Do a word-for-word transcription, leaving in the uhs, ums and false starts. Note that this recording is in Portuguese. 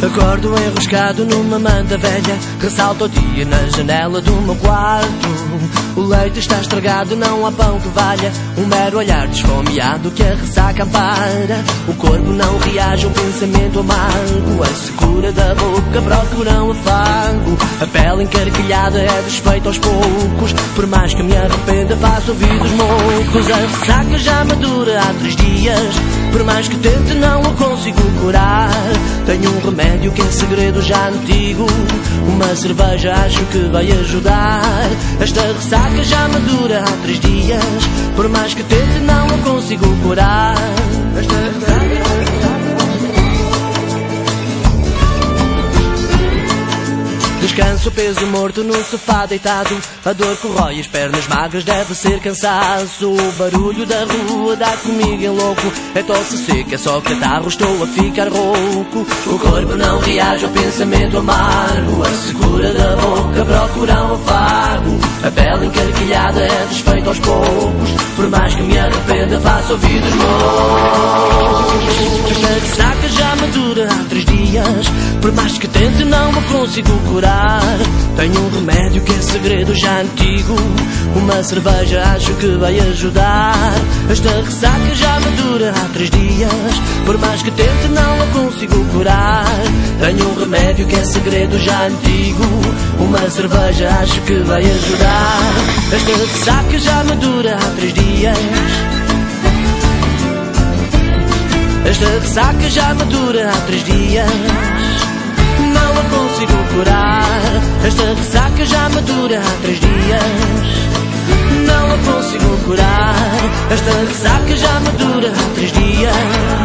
Acordo enroscado numa manta velha, ressalta o dia na janela do meu quarto. O leite está estragado, não há pão que valha, um mero olhar desfomeado que a ressaca ampara. O corpo não reage, um pensamento amargo, a secura da boca procura um afago. A pele encarquilhada é desfeita aos poucos, por mais que me arrependa faço ouvidos moucos. A ressaca já madura há três dias, por mais que tente não a consigo curar. Tenho um remédio que em segredo já antigo, uma cerveja acho que vai ajudar. Esta ressaca já madura há três dias, por mais que tente não a consigo curar. Esta ressaca... Descanso, peso morto no sofá deitado, a dor corrói as pernas magras, deve ser cansaço. O barulho da rua dá comigo em louco, é tosse seca, é só catarro, estou a ficar rouco. O corpo não reage ao pensamento amargo, a secura da boca procura um afago. A pele encarquilhada é desfeita aos poucos, por mais que me arrependa faço ouvidos moucos. Esta ressaca já madura há três dias, por mais que tente não me consigo curar. Tenho um remédio que é segredo já antigo, uma cerveja acho que vai ajudar. Esta ressaca já madura há três dias, por mais que tente não a consigo curar. Tenho um remédio que é segredo já antigo, uma cerveja acho que vai ajudar. Esta ressaca já madura há três dias. Esta ressaca já madura há três dias, não a consigo curar. Esta ressaca já madura há três dias, não a consigo curar. Esta ressaca já madura há três dias.